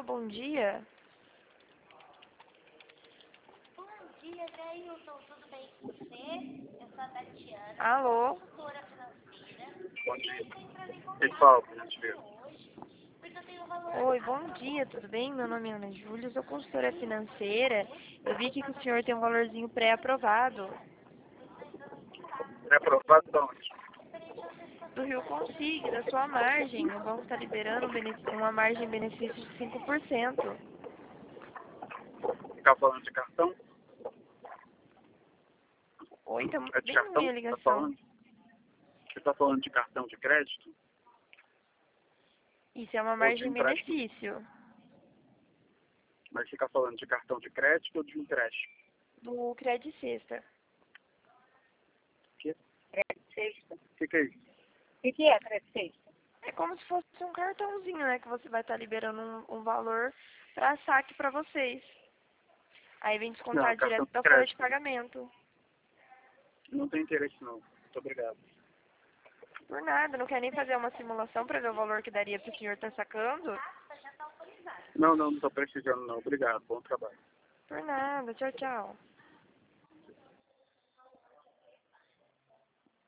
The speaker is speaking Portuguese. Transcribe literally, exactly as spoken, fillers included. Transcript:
bom dia. Bom dia, Jailson. Tudo bem com você? Eu sou a Tatiana, Alô? consultora financeira. Bom E eu dia. estou entrando em Quem contato fala, com por você gentileza? hoje, porque eu tenho um valor Oi, bom dia, tudo bem? Meu nome é Ana Júlia, sou consultora financeira. Eu vi aqui que o senhor tem um valorzinho pré-aprovado É aprovado de onde? do Rio Consigne, da sua margem. O banco está liberando um benef- uma margem de benefício de cinco por cento. Ficar falando de cartão? Oi, tá É de bem cartão ruim a que você tá ligação. falando? Você está falando de cartão de crédito? Isso é uma Ou de margem empréstimo? benefício Mas fica falando de cartão de crédito ou de empréstimo? do Credit Sexta. Que? Crédito sexta. O que, que é isso? O que, que é crédito sexta? É como se fosse um cartãozinho, né? Que você vai estar liberando um, um valor para saque para vocês. Aí vem descontar Não, cartão direto de da folha de crédito. pagamento. Não tem interesse não. Muito obrigado. Por nada, não quer nem fazer uma simulação para ver o valor que daria para o senhor estar sacando? Não, não, não estou precisando não. Obrigado. Bom trabalho. Por nada, tchau, tchau.